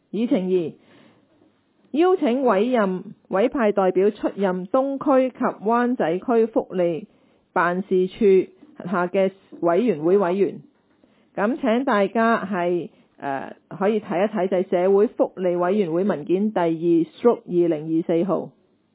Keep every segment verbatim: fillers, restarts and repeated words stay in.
議程二，邀請委任委派代表出任東區及灣仔區福利辦事處下嘅委員會委員。咁請大家係誒、呃、可以睇一睇就係社會福利委員會文件第二 stroke 二零二四號。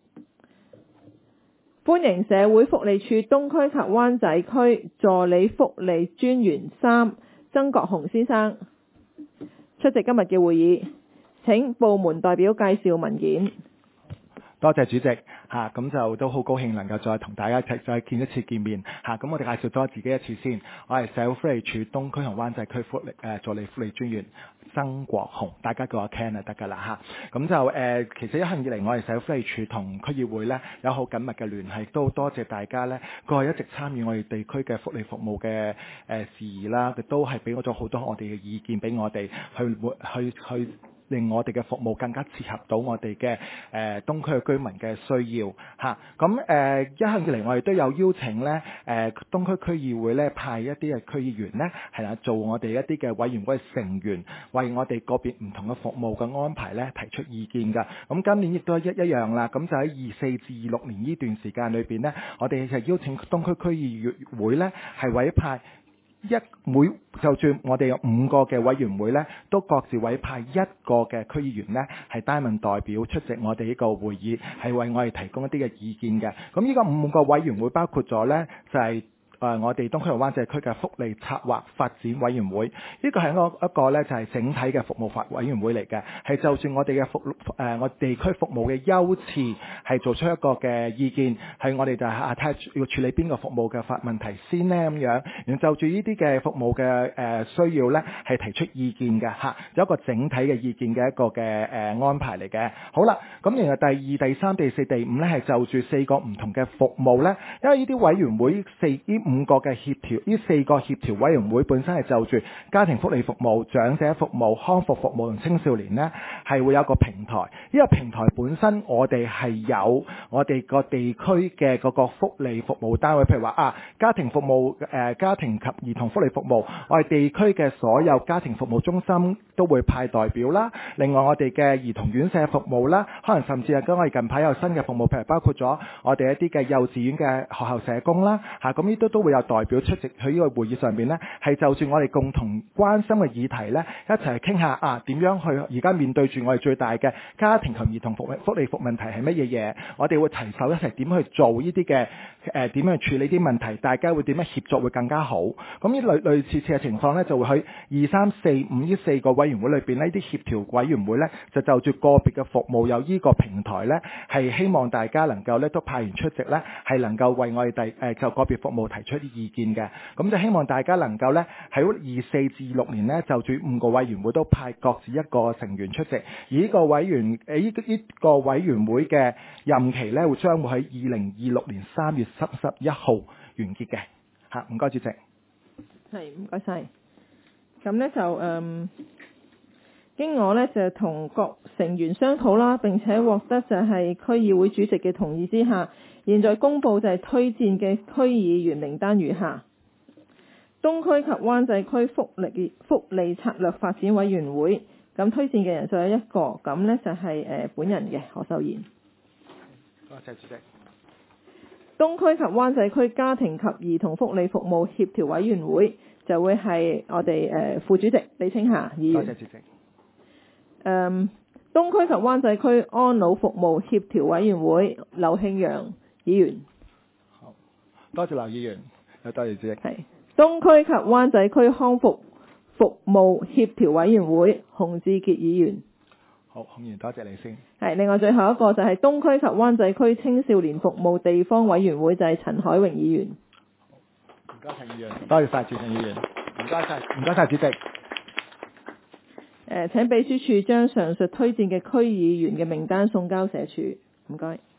歡迎社會福利處東區及灣仔區助理福利專員三曾國雄先生出席今日嘅會議。請部門代表介紹文件。 多謝主席嚇，咁、啊、就都好高興能夠再同大家一齊再見一次見面嚇。咁、啊、我哋介紹多自己一次先。我係社會福利處東區同灣仔區福利誒、呃、助理福利專員曾國雄，大家叫我 Ken 就得㗎啦嚇。咁就誒、呃，其實一向以嚟我哋社會福利處同區議會咧有好緊密嘅聯繫，都多謝大家咧過去一直參與我哋地區嘅福利服務嘅誒、呃、事宜啦，都係俾我咗好多我哋嘅意見俾我哋去去去。去令我哋嘅服務更加切合到我哋嘅誒東區嘅居民嘅需要嚇。咁、啊、誒、呃、一向以嚟我哋都有邀請咧誒、呃、東區區議會咧派一啲嘅區議員咧係啦做我哋一啲嘅委員會成員，為我哋個別唔同嘅服務嘅安排咧提出意見㗎。咁今年亦都一一樣啦。咁就喺二四至二六年呢段時間裏邊咧，我哋係邀請東區區議會咧係委派。一每就住我哋有五個嘅委員會咧，都各自委派一個嘅區議員咧，係擔任代表出席我哋呢個會議，係為我哋提供一啲嘅意見嘅。咁呢個五個委員會包括咗咧，就係、是。誒、呃，我哋東區同灣仔區嘅福利策劃發展委員會，呢個係一個一個咧就係、是、整體嘅服務法委員會嚟嘅，係就住我哋嘅服誒、呃、我地區服務嘅優次，係做出一個嘅意見，係我哋就係啊睇下要處理邊個服務嘅法問題先呢咁樣，然後就住呢啲嘅服務嘅誒、呃、需要咧，係提出意見嘅嚇，有一個整體嘅意見嘅一個嘅誒、呃、安排嚟嘅。好啦，咁然後第二、第三、第四、第五咧係就住四個唔同嘅服務咧，因為呢啲委員會四呢五。五個嘅協調，呢四個協調委員會本身係就住家庭福利服務、長者服務、康復服務同青少年呢係會有一個平台。呢、這個平台本身我哋係有我哋個地區嘅嗰個福利服務單位，譬如話啊家庭服務誒、呃、家庭及兒童福利服務，我哋地區嘅所有家庭服務中心都會派代表啦。另外我哋嘅兒童院舍服務啦，可能甚至係跟我哋近排有新嘅服務，譬如包括咗我哋一啲嘅幼稚園嘅學校社工啦，嚇咁呢都都會有代表出席喺呢個會議上邊呢，係就住我哋共同關心嘅議題呢，一齊傾下啊點樣去而家面對住我哋最大嘅家庭及兒童福利福利服問題係乜嘢嘢？我哋會齊手一齊點去做呢啲嘅誒點樣去處理啲問題？大家會點樣協作會更加好？咁呢類類似似嘅情況呢，就會喺二三四五呢四個委員會裏邊呢啲協調委員會呢，就就住個別嘅服務有呢個平台呢，係希望大家能夠呢都派員出席呢，係能夠為我哋第誒就個別服務提出啲意見嘅。咁就希望大家能夠呢喺二四至六年呢，就住五個委員會都派各自一個成員出席，而呢個委員誒呢呢個委員會嘅任期呢，會將會喺二零二六年三月三十一號完結嘅。嚇，唔該主席。 係，唔該晒。咁呢就誒、嗯，經我呢就同各成員商討啦，並且獲得就係區議會主席嘅同意之下，現在公佈就係推薦嘅區議員名單如下：東區及灣仔區福利福利策略發展委員會，咁推薦嘅人數有一個，咁呢就係、是、誒、呃、本人嘅何秀賢。 多謝主席。 東區及灣仔區家庭及兒童福利服務協調委員會就會係我哋誒、呃、副主席李青霞議員。 多謝主席。 誒，東區及灣仔區安老服務協調委員會劉慶陽議員。 好，多謝劉議員，又多謝主席。係。 東區及灣仔區康復服務協調委員會洪志傑議員。 好，洪議員多謝你先。係， 另外最後一個就係東區及灣仔區青少年服務地方委員會，就係陳海榮議員。 唔該陳議員，多謝晒陳議員，唔該晒，唔該晒主席。 誒，請秘書處將上述推薦嘅區議員嘅名單送交社署。唔該。